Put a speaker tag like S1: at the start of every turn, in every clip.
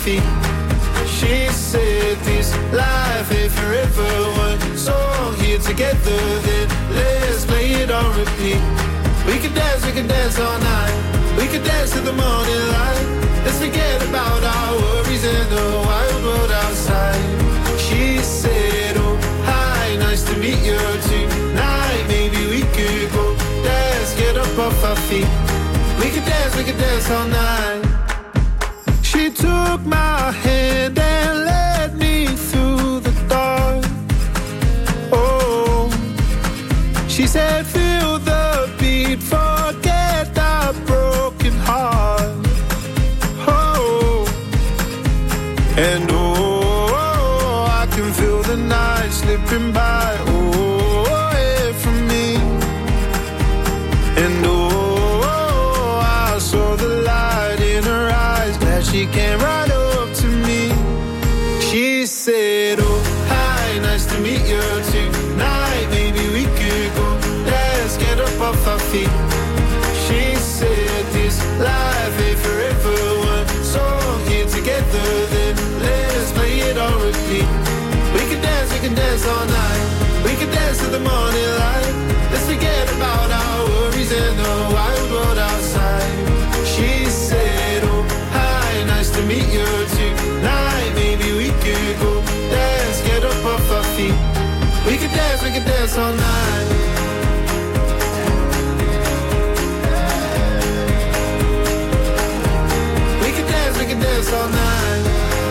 S1: feet. She said this life ain't forever. One song here together, then let's play it on repeat. We can dance all night. We can dance to the morning light. Let's forget about our worries and the wild world outside. She said, oh, hi, nice to meet you tonight. Maybe we could go dance, get up off our feet. We could dance all night. She took my hand and led me through the dark. Oh, she said, feel the beat, forget the broken heart. Oh, and oh, I can feel the night slipping by. Oh, yeah, from me. And oh, I saw the light in her eyes. Glad she came right up to me. She said, oh, hi, nice to meet you tonight. Maybe we could go dance, get up off our feet. She said this life ain't forever. One song here together, then let's play it on repeat. We can dance all night. We can dance to the morning light. Let's forget about our worries and the wild world outside. She said, oh, hi, nice to meet you tonight. Maybe we could go dance, get up off our feet. We can dance all night. We can dance all night.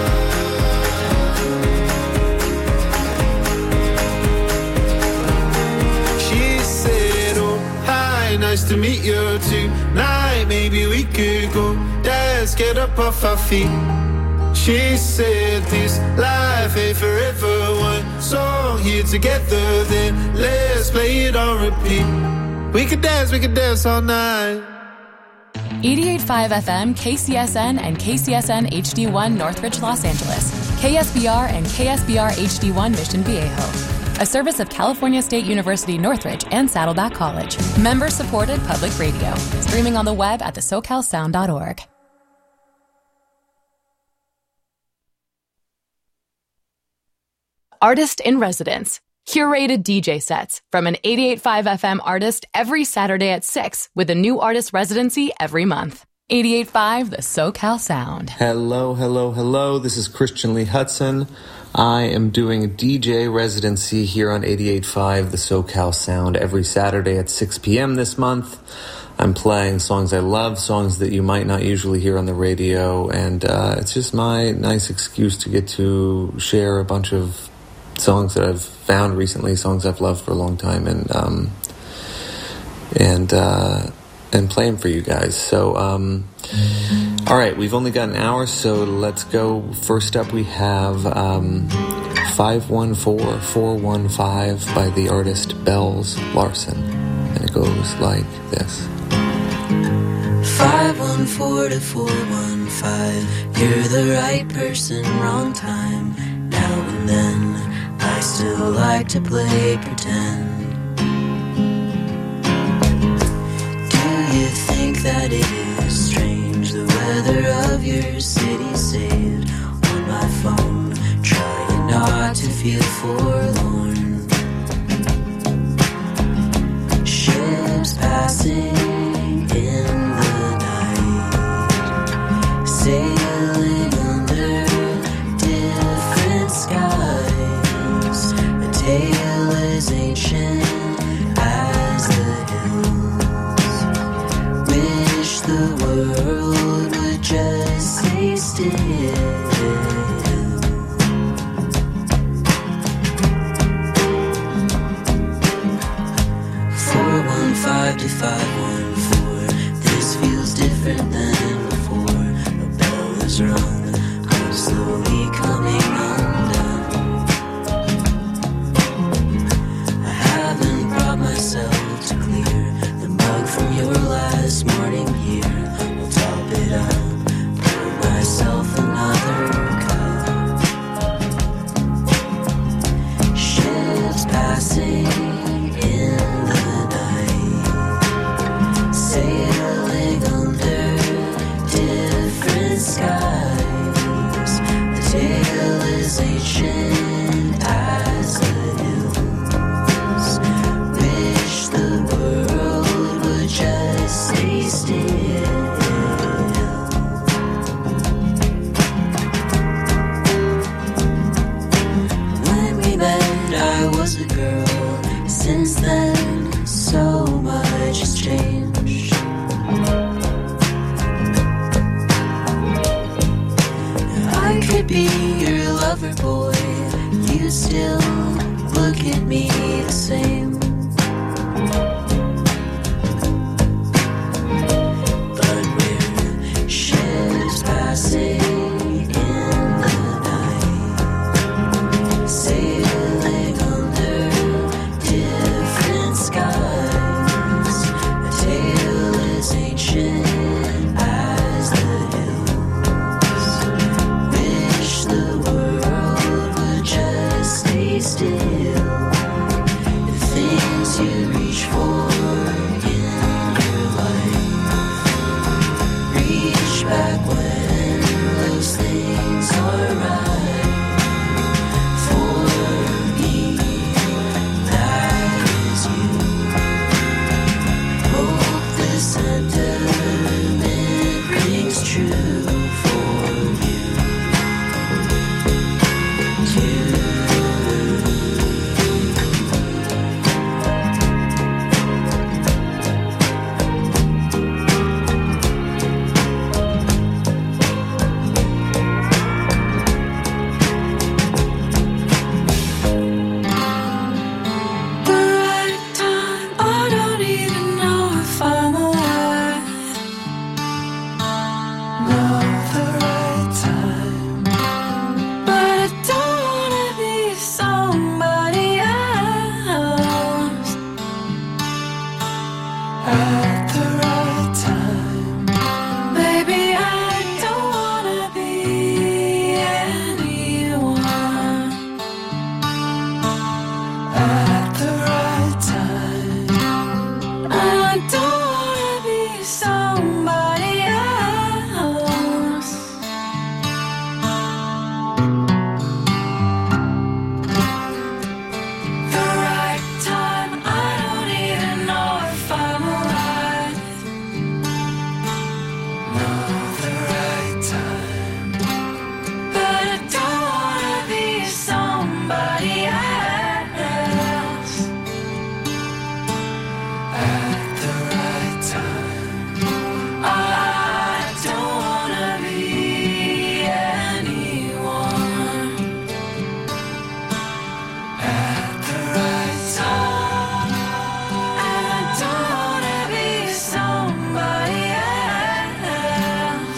S1: She said, oh, hi, nice to meet you tonight. Maybe we could go dance, get up off our feet. She said this life ain't forever. One song here together, then let's play it on repeat. We could dance all night.
S2: 88.5 FM, KCSN, and KCSN HD1 Northridge, Los Angeles. KSBR and KSBR HD1 Mission Viejo. A service of California State University Northridge and Saddleback College. Member-supported public radio. Streaming on the web at thesocalsound.org. Artist in Residence. Curated DJ sets from an 88.5 FM artist every Saturday at 6 with a new artist residency every month. 88.5 The SoCal Sound.
S3: Hello. This is Christian Lee Hudson. I am doing a DJ residency here on 88.5 The SoCal Sound every Saturday at 6 p.m. this month. I'm playing songs I love, songs that you might not usually hear on the radio, and it's just my nice excuse to get to share a bunch of songs that I've found recently, songs I've loved for a long time, and play them for you guys. So, all right, we've only got an hour, so let's go. First up, we have 514-415 by the artist Bells Larson, and it goes like this.
S4: 514-415, you're the right person, wrong time. Now and then I still like to play pretend. Do you think that it is strange the weather of your city saved on my phone, trying not to feel forlorn? Ships passing in the night, sailing under different skies. A tale as ancient as the hills. Wish the world would just stay still. 415 to 514. This feels different than before. A bell is rung, I'm slowly coming undone. I haven't brought myself to clear the mug from your last morning here. I'll top it up, pour myself another cup. Ships passing in the night, sailing under different skies. being your lover boy, you still look at me the same. But we're ships passing in the night, sailing under different skies. A tale as ancient as the hills. Wish the world would just stay still. The things you reach for in your life, reach back when those things are right. For me, that is you. Hope the sentiment rings true for you too. The right time, I don't even know if I'm alive. Not the right time, but I don't wanna be somebody else. At the right time, baby, I don't wanna be anyone. At the right time, I don't wanna be somebody else. The right time, I don't even know if I'm alive. Not the right time, but I don't wanna be somebody else. At the right time, I don't wanna be anyone. At the right time, and I don't wanna be somebody else.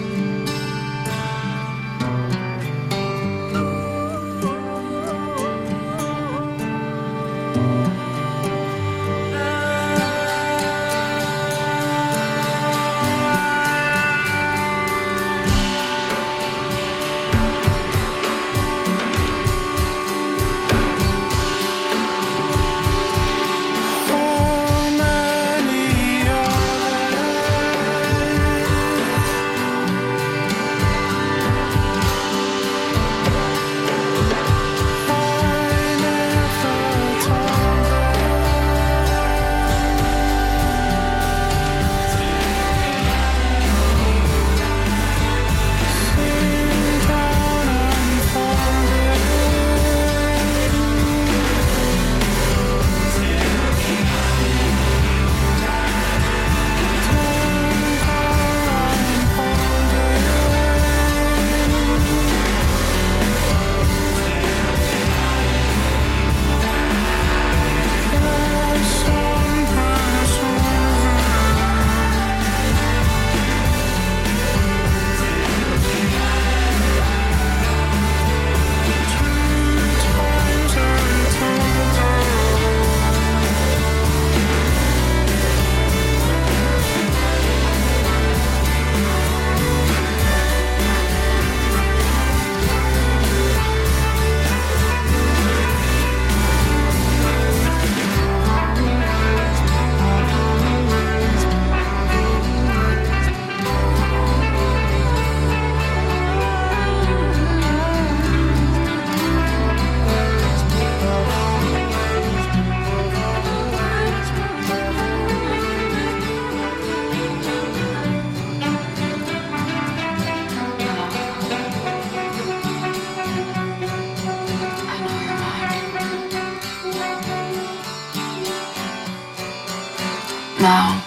S5: Now,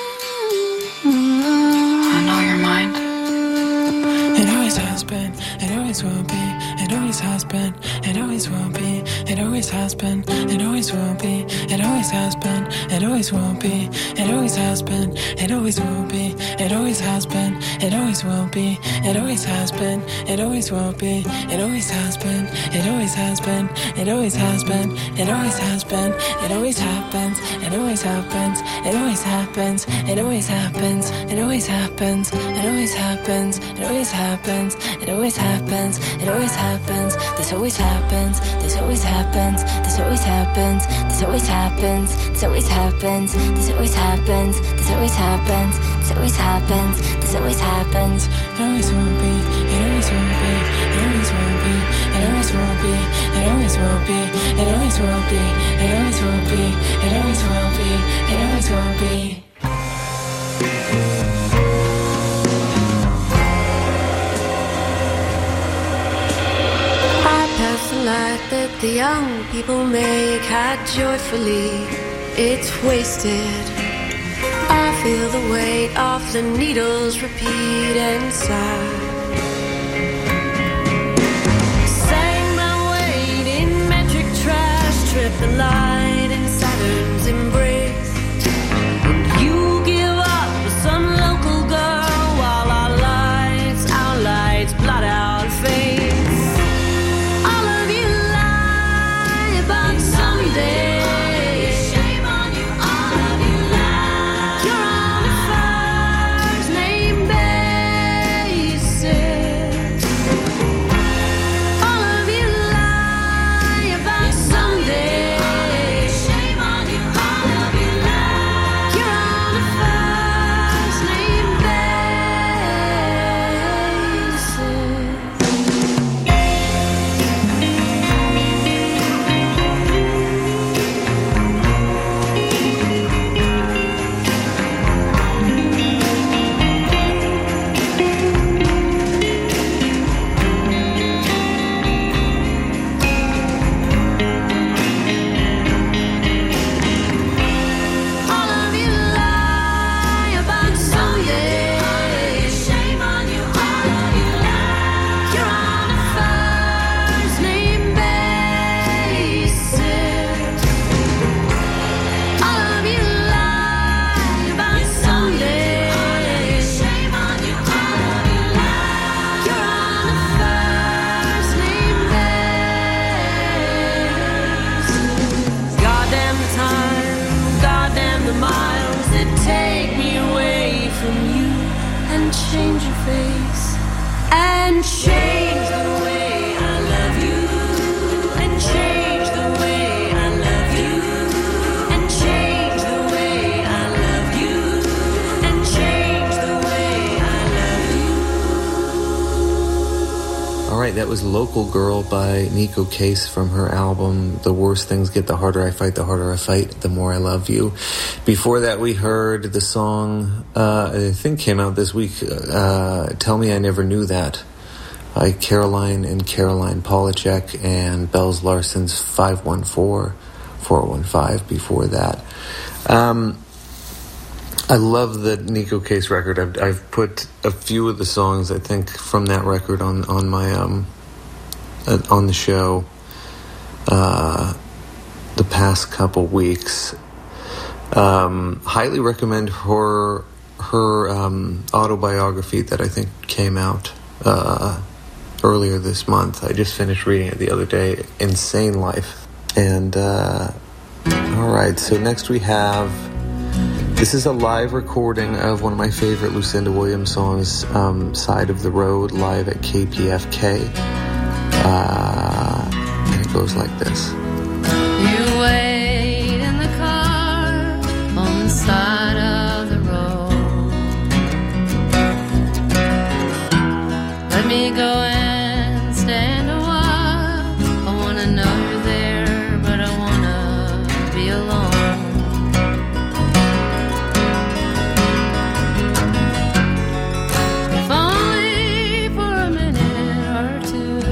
S5: I know your mind.
S6: It always has been, it always will be, it always has been, it always will be, it always has been, it always will be, it always has been, it always will be, it always has been, it always will be, it always has been, it always will be, it always has been, it always will be, it always has been, it always has been, it always has been, it always has been, it always happens, it always happens, it always happens, it always happens, it always happens, it always happens, it always happens, it always happens, it always happens, this always happens, this always happens, this always happens, this always happens, this always happens, this always happens, this always happens, this always happens, this always happens, it always will be, it always will be, it always will be, it always will be, it always will be, it always will be, it always will be, it always will be, it always will be.
S7: The light that the young people make had joyfully, it's wasted. I feel the weight of the needles repeat inside. Sang my weight in metric trash, trip the light in Saturn's embrace. And you give up with some local girl while our lights blot out face. Change your face and change the way I love you, and change the way I love you, and change the way I love you, and change the way I love you.
S3: All right, that was Local Girl by Nico Case from her album The Worst Things Get, The Harder I Fight, The Harder I Fight, The More I Love You. Before that, we heard the song, I think came out this week, Tell Me I Never Knew That, by Caroline and Caroline Polachek, and Bells Larson's 514-415 before that. I love the Nico Case record. I've put a few of the songs, I think, from that record on my on the show the past couple weeks. Highly recommend her autobiography that I think came out earlier this month. I just finished reading it the other day, Insane Life. And alright, so next we have, this is a live recording of one of my favorite Lucinda Williams songs, Side of the Road, live at KPFK. And it goes like this.
S8: You wait in the car on the side of the road. Let me go and stand a while. I wanna know you're there, but I wanna be alone. If only for a minute or two.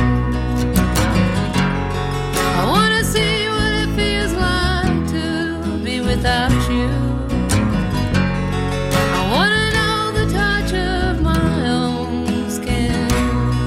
S8: I wanna see what it feels like to be without you. I wanna know the touch of my own skin.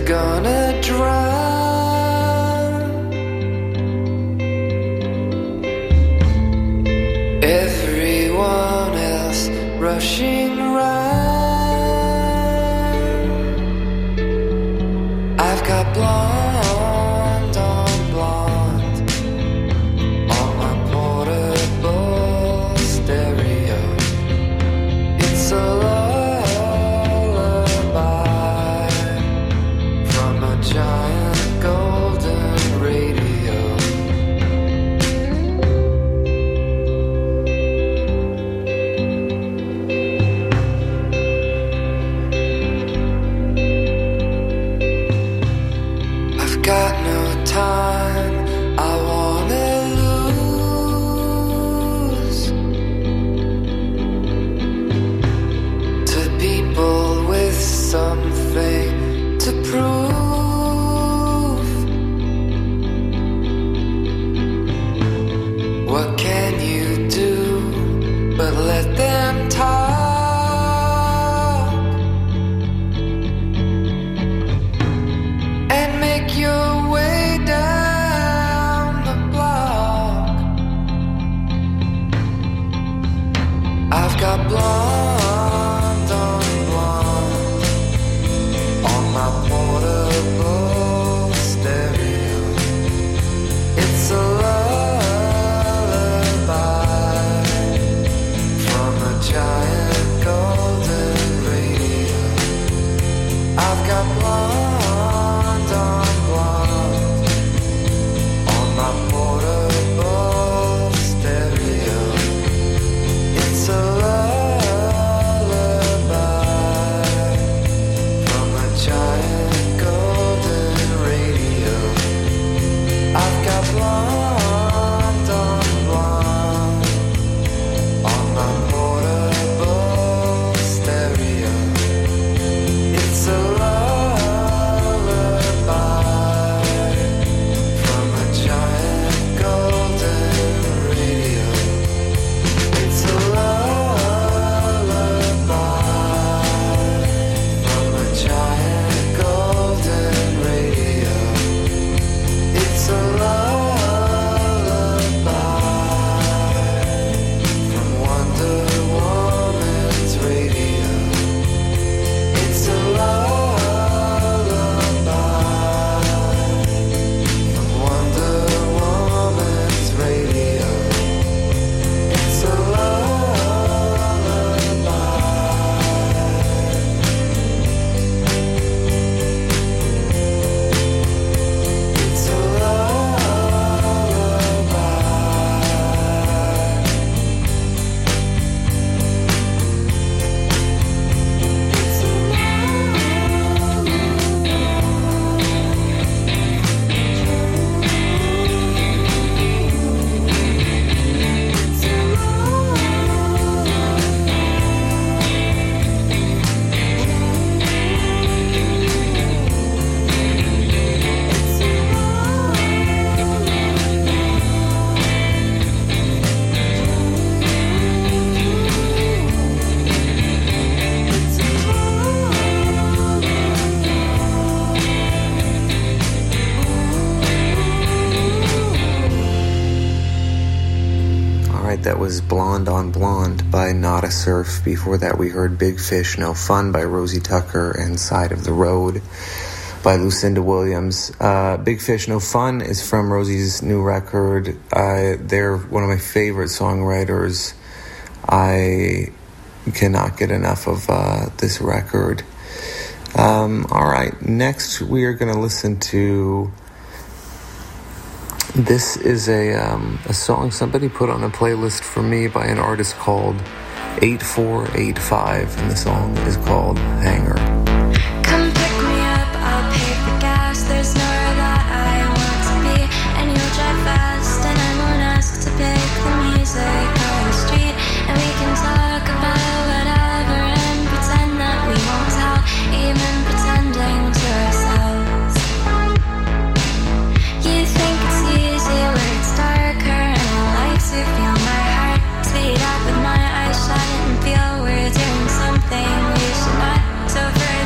S1: gonna drown. Everyone else rushing round. I've got blonde on blonde on my portable stereo. It's a lullaby from a giant golden radio. I've got no time I wanna lose to people with something to prove. What can you do but let them talk and make your way down the block? I've got blonde on blonde on my portable stereo. It's a lullaby from a giant golden radio. I've got blonde on blonde on my portable stereo. It's a lullaby from a giant golden radio. I've got blonde on blonde on my portable stereo. It's a lullaby from a giant golden radio. It's a lullaby from a giant golden radio. It's a lullaby from Wonder Woman's radio. It's a lullaby from Wonder Woman's radio. It's a It's a
S3: Alright, that was Blonde on Blonde by Nada Surf. Before that we heard Big Fish, No Fun by Rosie Tucker and Side of the Road by Lucinda Williams. Big Fish, No Fun is from Rosie's new record. They're one of my favorite songwriters. I cannot get enough of this record. Alright, next we are going to listen to... This is a song somebody put on a playlist for me by an artist called 8485, and the song is called Hanger.
S9: Come pick me up, I'll pay for gas. There's nowhere that I want to be, and you'll drive fast, and I won't ask to pick the music on the street, and we can talk about whatever and pretend that we won't tell, even pretending to ourselves. You think it's easy where it's darker, and I like to feel my heart speed up with my eyes shut and feel we're doing something we should not. So for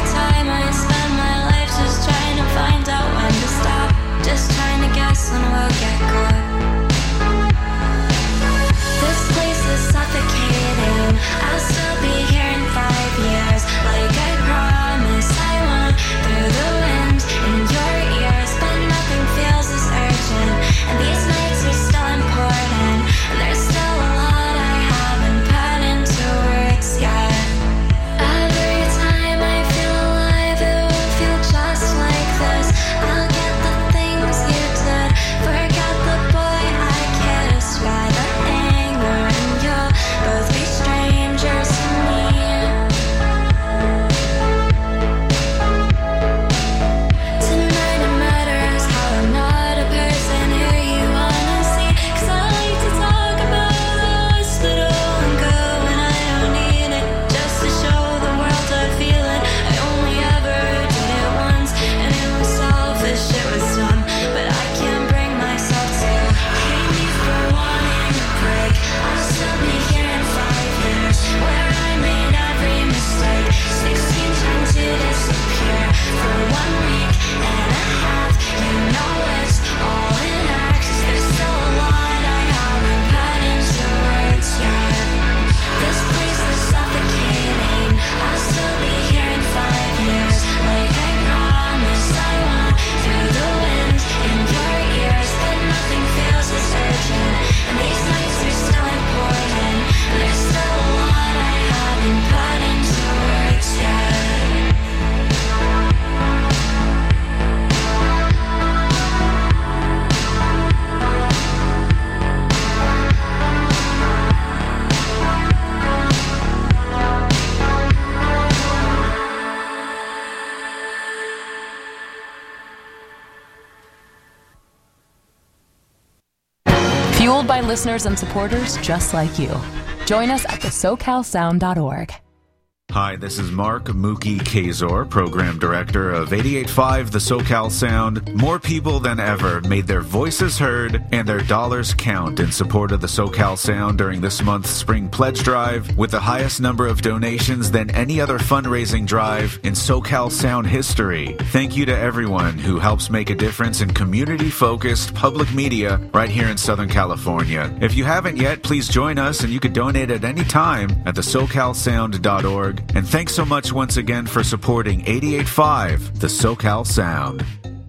S2: by listeners and supporters just like you. Join us at thesocalsound.org.
S10: Hi, this is Mark Mookie Kazor, Program Director of 88.5 The SoCal Sound. More people than ever made their voices heard and their dollars count in support of the SoCal Sound during this month's Spring Pledge Drive, with the highest number of donations than any other fundraising drive in SoCal Sound history. Thank you to everyone who helps make a difference in community-focused public media right here in Southern California. If you haven't yet, please join us, and you can donate at any time at thesocalsound.org. And thanks so much once again for supporting 88.5 The SoCal Sound.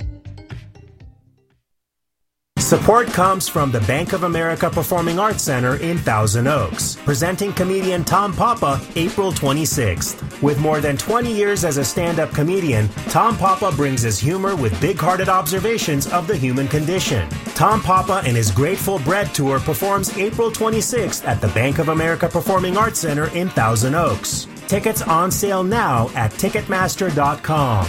S11: Support comes from the Bank of America Performing Arts Center in Thousand Oaks, presenting comedian Tom Papa April 26th. With more than 20 years as a stand-up comedian, Tom Papa brings his humor with big-hearted observations of the human condition. Tom Papa and his Grateful Bread Tour performs April 26th at the Bank of America Performing Arts Center in Thousand Oaks. Tickets on sale now at Ticketmaster.com.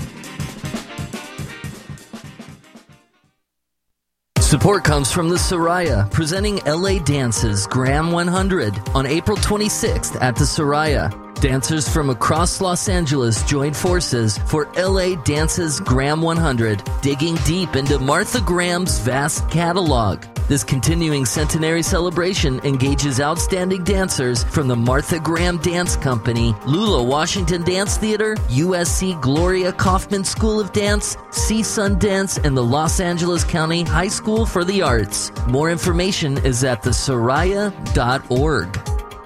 S12: Support comes from the Soraya, presenting LA Dance's Graham 100 on April 26th at the Soraya. Dancers from across Los Angeles join forces for LA Dance's Graham 100, digging deep into Martha Graham's vast catalog. This continuing centenary celebration engages outstanding dancers from the Martha Graham Dance Company, Lula Washington Dance Theater, USC Gloria Kaufman School of Dance, CSUN Dance, and the Los Angeles County High School for the Arts. More information is at thesoraya.org.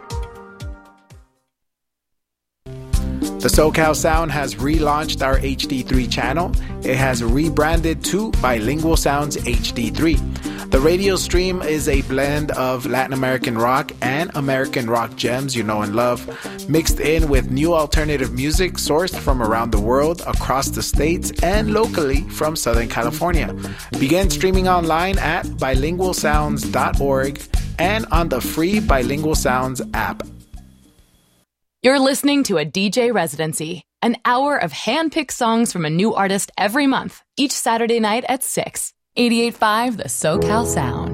S13: The SoCal Sound has relaunched our HD3 channel. It has rebranded to Bilingual Sounds HD3. The radio stream is a blend of Latin American rock and American rock gems you know and love, mixed in with new alternative music sourced from around the world, across the states, and locally from Southern California. Begin streaming online at bilingualsounds.org and on the free Bilingual Sounds app.
S2: You're listening to a DJ Residency, an hour of hand-picked songs from a new artist every month, each Saturday night at 6. 88.5 The SoCal Sound.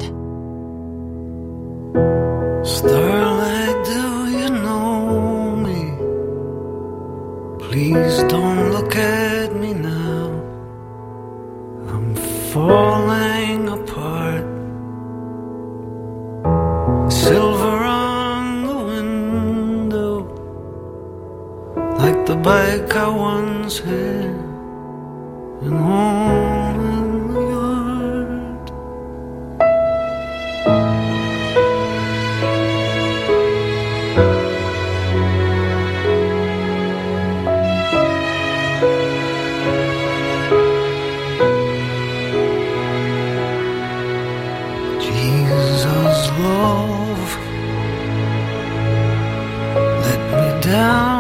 S14: Starlight, do you know me? Please don't look at me now. I'm falling apart. Silver on the window, like the bike I once had, and home in the yard. Jesus, love, let me down.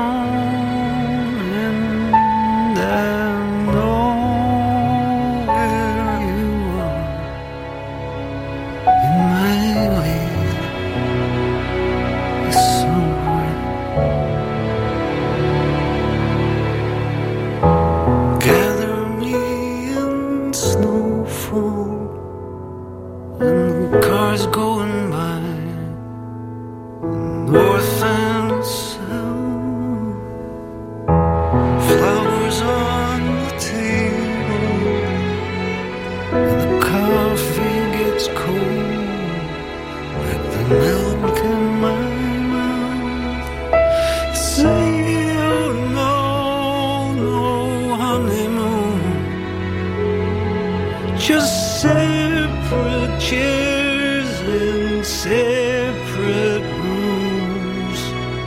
S14: Just separate chairs in separate rooms.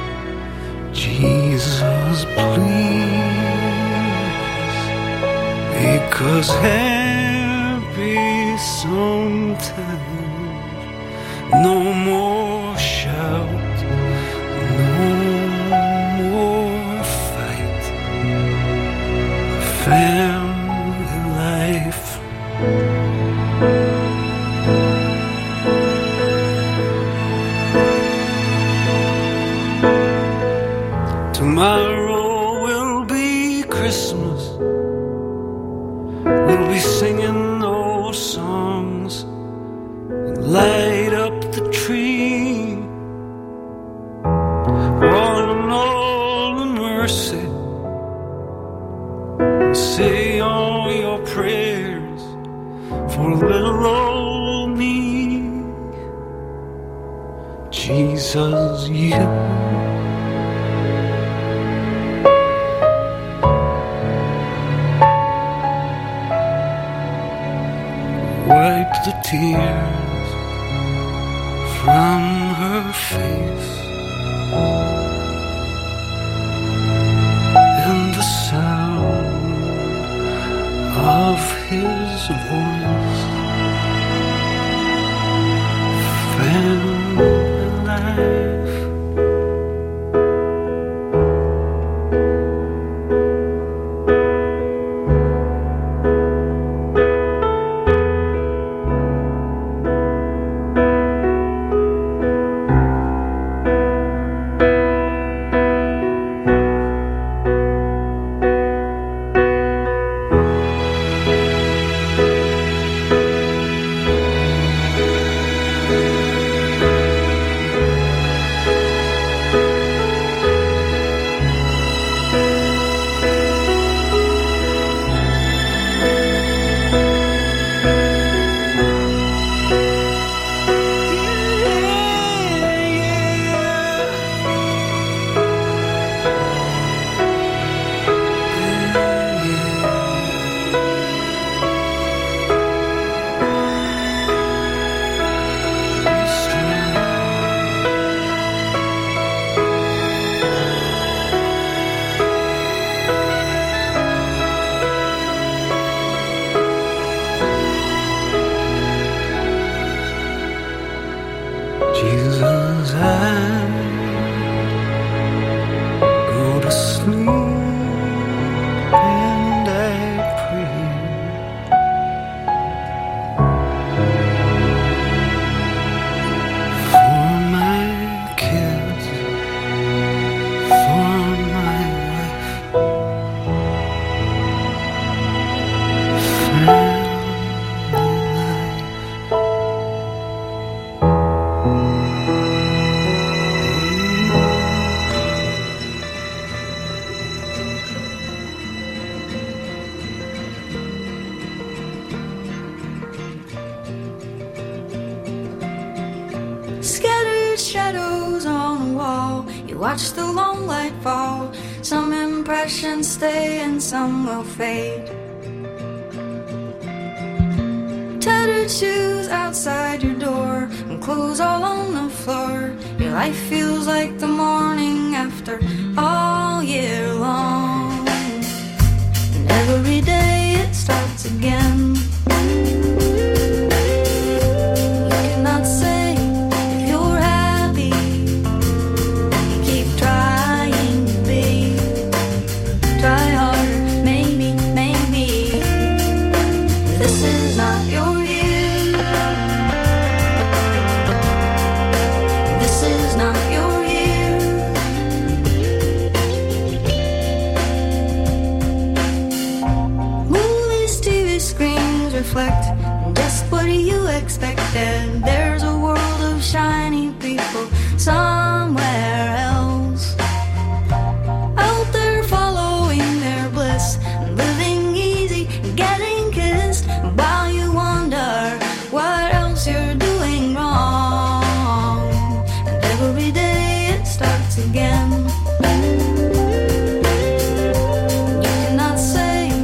S14: Jesus, please, because happy sometimes. No more shout, no more fight. Family life. Tomorrow will be Christmas. We'll be singing those songs and light up mercy. Say all your prayers for little old me. Jesus, you wipe the tears from her face, and the sound of his voice found life. Jesus, I go to sleep and I pray for my kids, for my wife, family life.
S15: Scattered shadows on the wall, you watch the long light fall. Some impressions stay and some will fade. Tattered shoes outside your door and clothes all on the floor. Your life feels like the morning after all year long. And every day it starts again. Reflect just what you expected. There's a world of shiny people somewhere else, out there following their bliss, living easy, getting kissed, while you wonder what else you're doing wrong. And every day it starts again.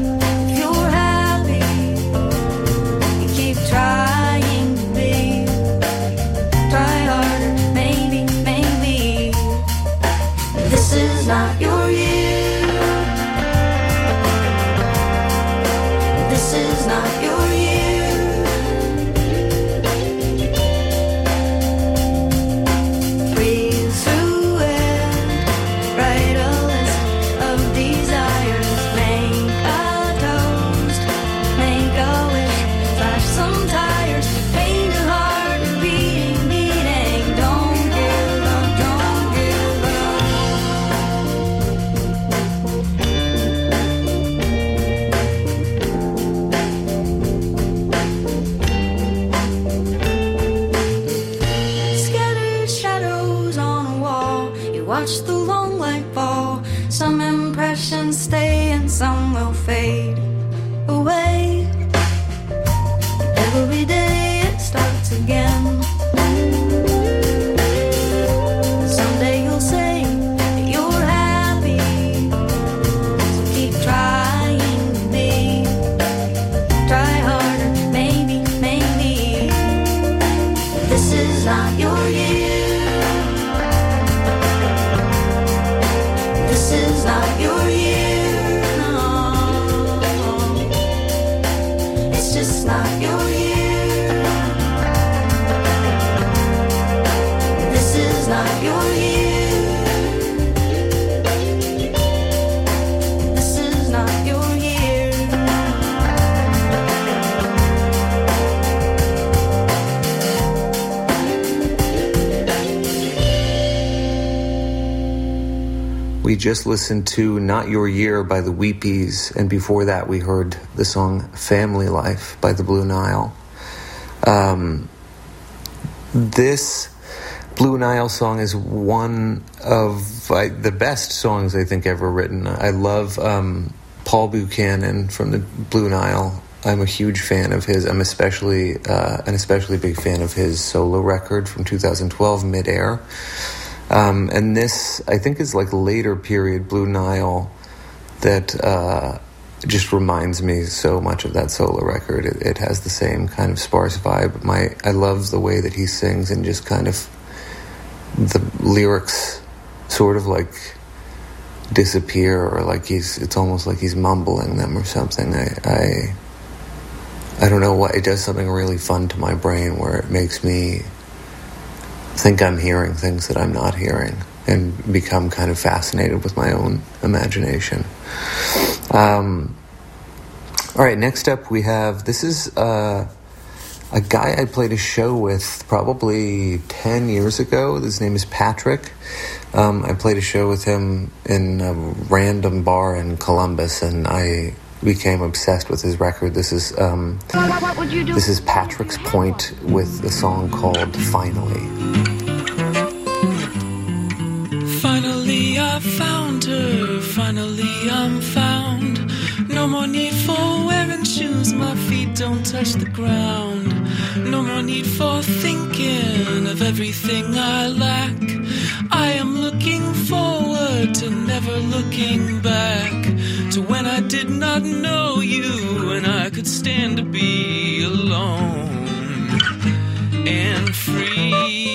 S15: Trying to be will fade away. Every day it starts again. Someday you'll say that you're happy, so keep trying to be. Try harder, maybe, maybe. This is not your year. This is not your year, no. It's just not your year. This is not your year. This is not your year.
S3: We just listened to Not Your Year by the Weepies, and before that we heard the song Family Life by the Blue Nile. This Blue Nile song is one of the best songs I think ever written. I love Paul Buchanan from the Blue Nile. I'm a huge fan of his. I'm especially big fan of his solo record from 2012, Midair. And this, I think, is like later period Blue Nile that just reminds me so much of that solo record. It has the same kind of sparse vibe. I love the way that he sings, and just kind of the lyrics sort of like disappear, or like it's almost like he's mumbling them or something. I don't know what, it does something really fun to my brain where it makes me think I'm hearing things that I'm not hearing, and become kind of fascinated with my own imagination. All right, next up we have, this is a guy I played a show with probably 10 years ago. His name is Patrick. I played a show with him in a random bar in Columbus, and I became obsessed with his record. This is Patrick's Point with a song called Finally.
S6: Finally I found her, finally I'm found. No more need for wearing shoes, my feet don't touch the ground. No more need for thinking of everything I lack. I am looking forward to never looking back, to when I did not know you and I could stand to be alone and free.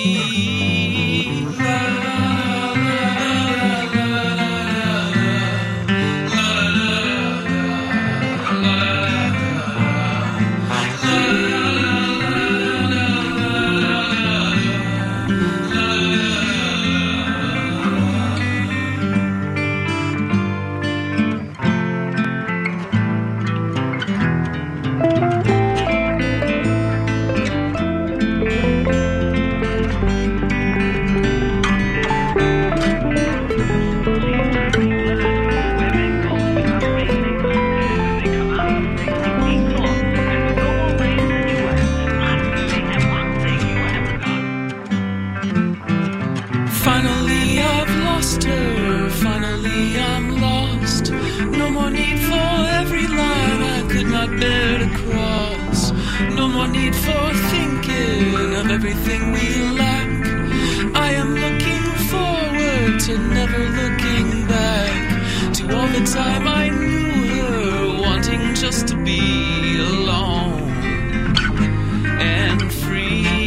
S6: Everything we lack. I am looking forward to never looking back, to all the time I knew her, wanting just to be alone and free.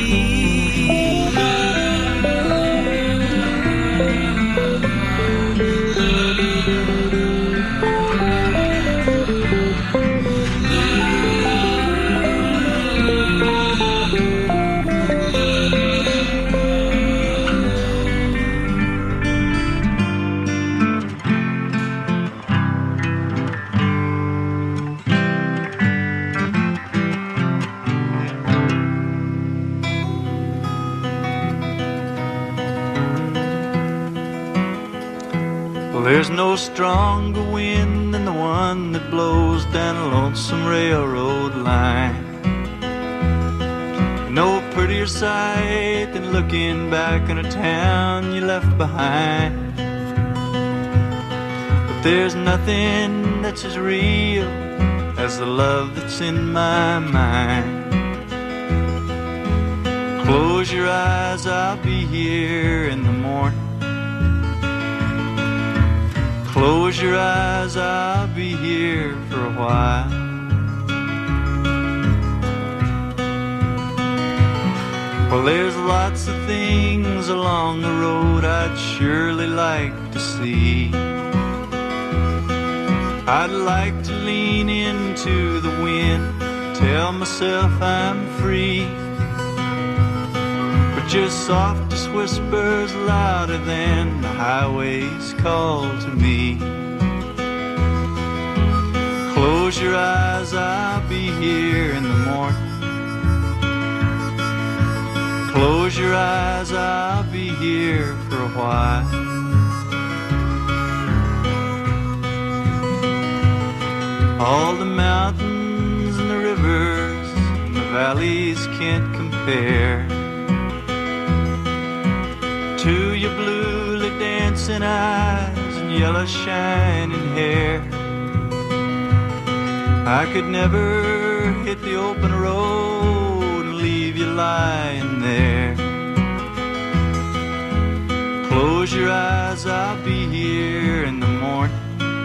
S16: There's no stronger wind than the one that blows down a lonesome railroad line. No prettier sight than looking back on a town you left behind. But there's nothing that's as real as the love that's in my mind. Close your eyes, I'll be here in the morning. Close your eyes, I'll be here for a while. Well, there's lots of things along the road I'd surely like to see. I'd like to lean into the wind, tell myself I'm free. But just softest whispers louder than the highway's call to me. Close your eyes, I'll be here in the morning. Close your eyes, I'll be here for a while. All the mountains and the rivers and the valleys can't compare to your bluely dancing eyes and yellow shining hair. I could never hit the open road and leave you lying there. Close your eyes, I'll be here in the morning.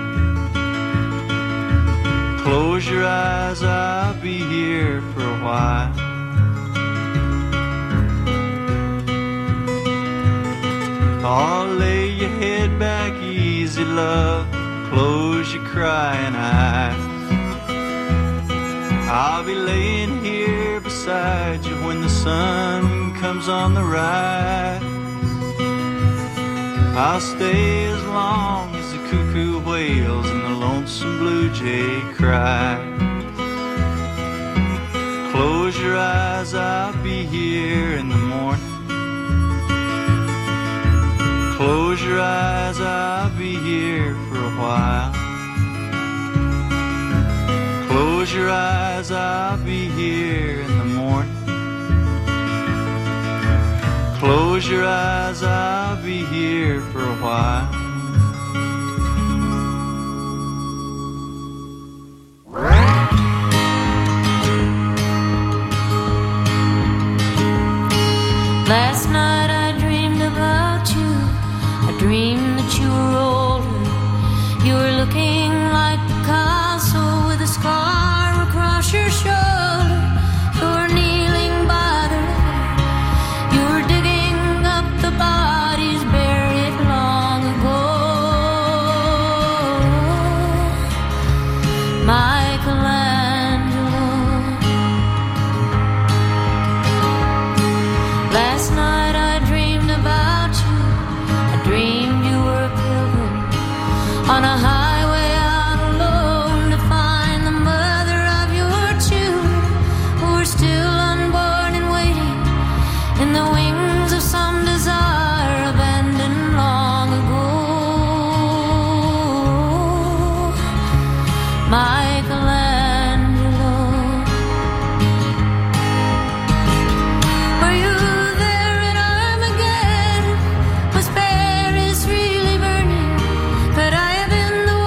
S16: Close your eyes, I'll be here for a while. Oh, lay your head back easy, love. Close your crying eyes. I'll be laying here beside you when the sun comes on the rise. I'll stay as long as the cuckoo wails and the lonesome blue jay cries. Close your eyes, I'll be here in the morning. Close your eyes, I'll be here for a while. Close your eyes, I'll be here in the morning. Close your eyes, I'll be here for a while.
S7: Last night I dreamed about you. I dreamed that you were older. You were looking like Picasso with a scar across your shoulder. You were kneeling by the river. You were digging up the bodies buried long ago. Michelangelo. Last night I dreamed about you. I dreamed you were a pilgrim on a highway out alone to find the mother of your children who are still unborn and waiting in the wings of some desire abandoned long ago. Michelangelo. Were you there in Armageddon? Was Paris really burning? Could I have been the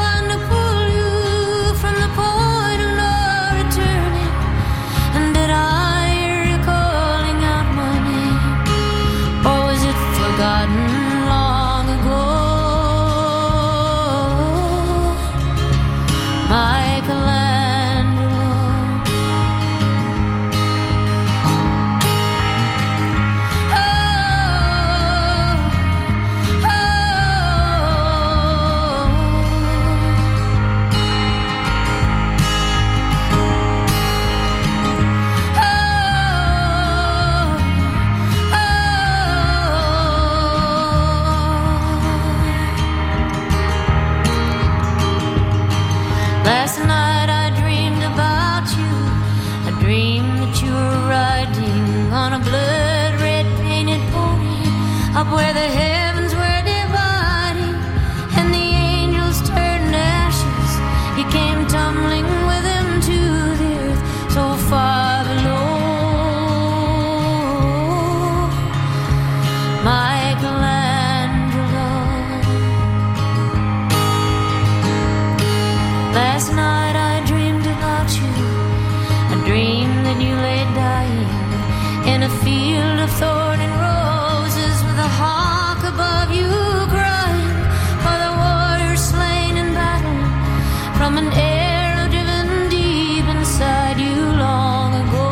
S7: Last night I dreamed about you. I dreamed that you lay dying in a field of thorn and roses, with a hawk above you crying for the warrior slain in battle, from an arrow driven deep inside you long ago.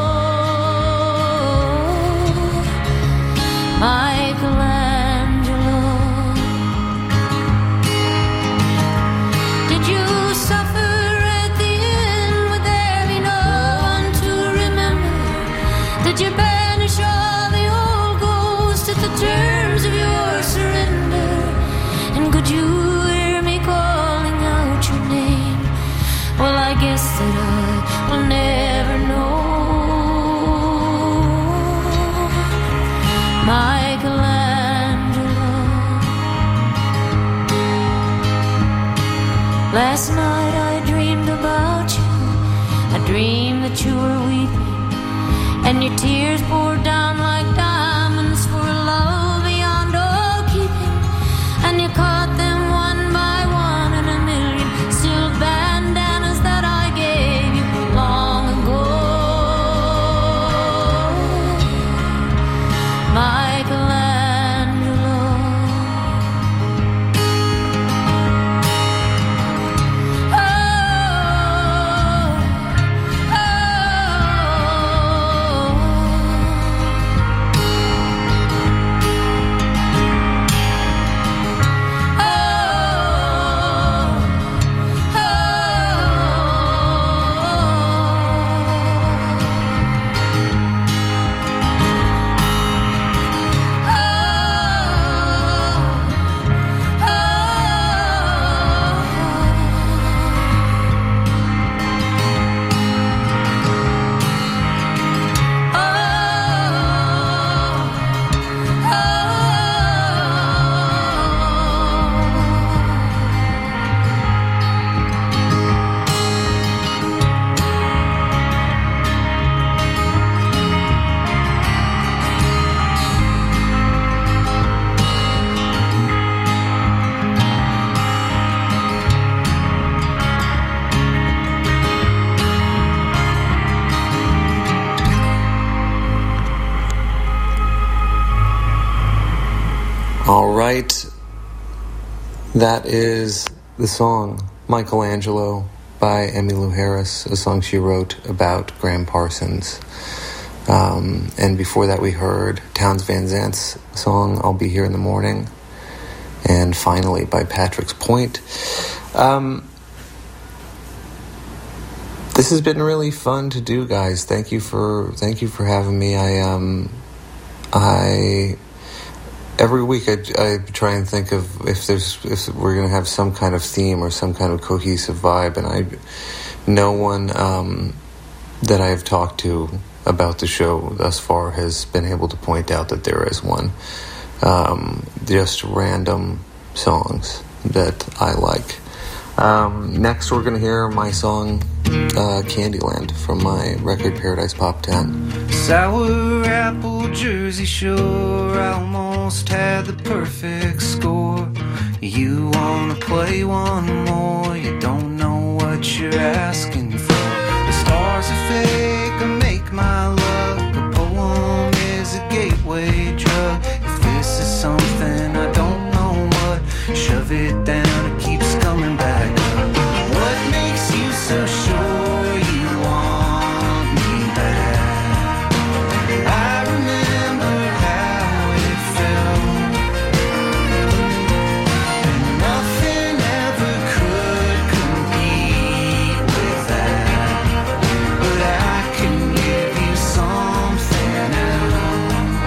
S7: Michelangelo, did you suffer at the end? Would there be no one to remember? Did you banish all the old ghosts at the terms of your surrender? And could you hear me calling out your name? Well, I guess that I will never know. Michelangelo, last night I dreamed about you. I dreamed that you were weeping, and your tears poured down like diamonds for a love beyond all keeping. And you caught them one by one in a million silk bandanas that I gave you long ago. Michelangelo,
S3: All right, that is the song Michelangelo by Emmylou Harris, a song she wrote about Graham Parsons. And before that we heard Townes Van Zant's song I'll Be Here in the Morning, and finally by Patrick's Point. This has been really fun to do, guys. Thank you for having me. I every week I try and think of if we're going to have some kind of theme or some kind of cohesive vibe, and no one that I have talked to about the show thus far has been able to point out that there is one. Just random songs that I like. Next we're going to hear my song Candyland from my record Paradise Pop 10.
S14: Sour apple Jersey Shore, I almost had the perfect score. You wanna play one more, you don't know what you're asking for. The stars are fake, I make my luck. A poem is a gateway drug. If this is something I don't know what, shove it down, it keeps coming back up. What makes you so sure you want me back? I remember how it felt, and nothing ever could compete with that. But I can give you something else.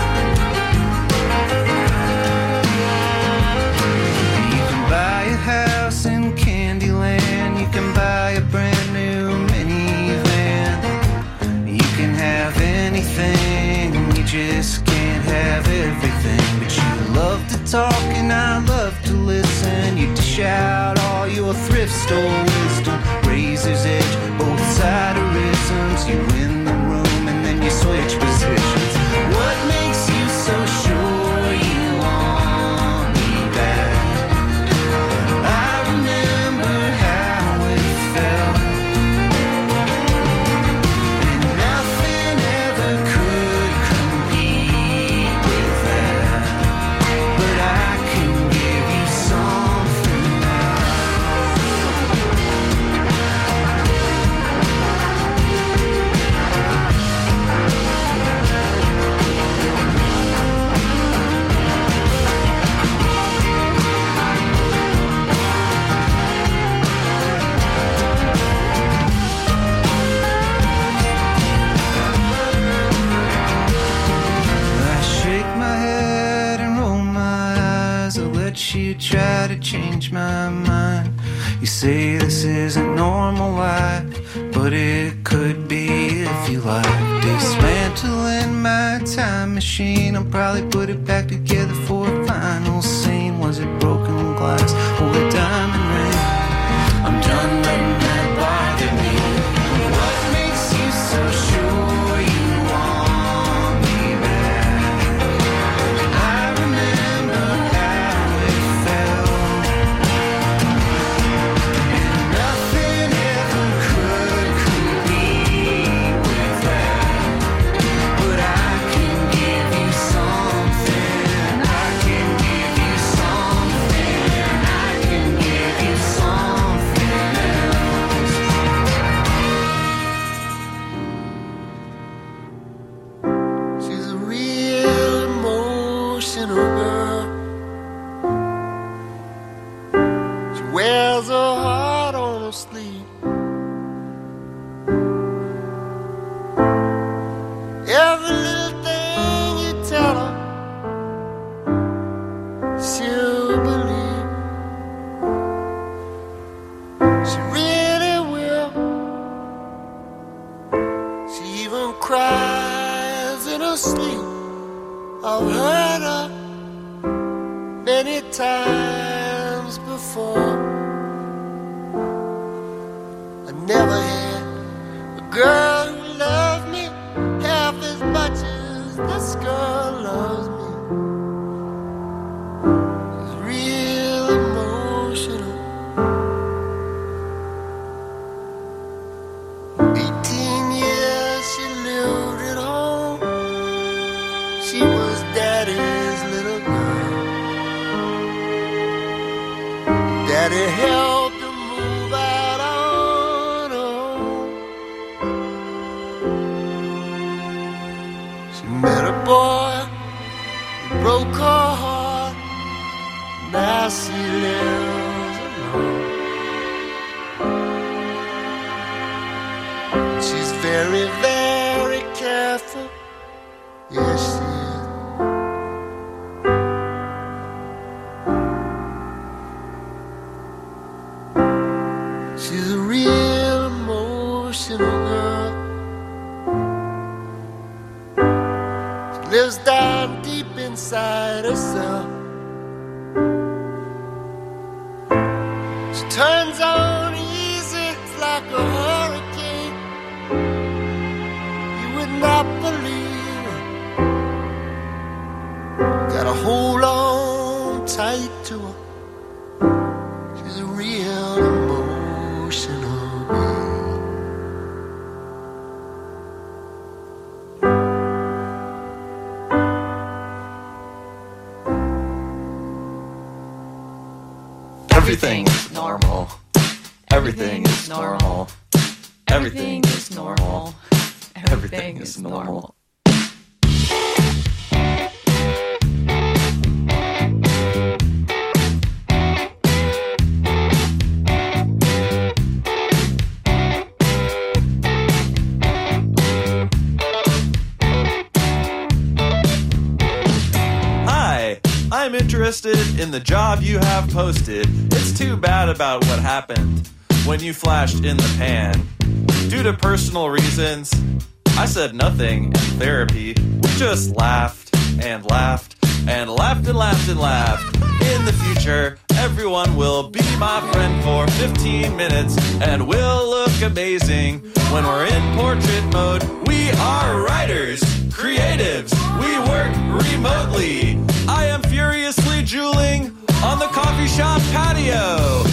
S14: You can buy a house in Candyland, you can buy a brand new minivan. You can have anything, you just can't have everything. But you love to talk and I love to listen. You dish out all your thrift store wisdom. Razor's edge, both siderisms. You win the room and then you switch positions. What makes you so sure you want me back? I remember how change my mind. You say this isn't normal life, but it could be if you like. Dismantling my time machine, I'll probably put it back together for a final scene. Was it broken glass or a diamond ring? I'm done letting that bother me. What makes you so sure you want me back? I remember how it felt, and nothing ever could compete with that. But I can give you something, I can give you something, I can give you something else. She's a real emotional girl. She wears her heart on her sleeve. Every little thing you tell her, she'll believe. She really will. She even cries in her sleep. I've heard her many times before. I never had a girl who loved me half as much as this girl loves me. She's real emotional. 18 years she lived at home. She was daddy's little girl. Daddy helped her move out on her own. She met a boy who broke her heart. Now she lives alone. She's very, very careful. Yes, she is. She's a real emotional girl. She lives down deep inside herself. She turns on easy, it's like a hurricane. You would not believe it. Gotta hold on tight to her. She's a real emotional being.
S17: Everything is normal. Everything is normal. Everything is normal. Everything is normal.
S16: Hi, I'm interested in the job you have posted. It's too bad about what happened when you flashed in the pan. Due to personal reasons, I said nothing in therapy. We just laughed and laughed and laughed and laughed and laughed. In the future, everyone will be my friend for 15 minutes and we'll look amazing when we're in portrait mode. We are writers, creatives, we work remotely. I am furiously drooling on the coffee shop patio.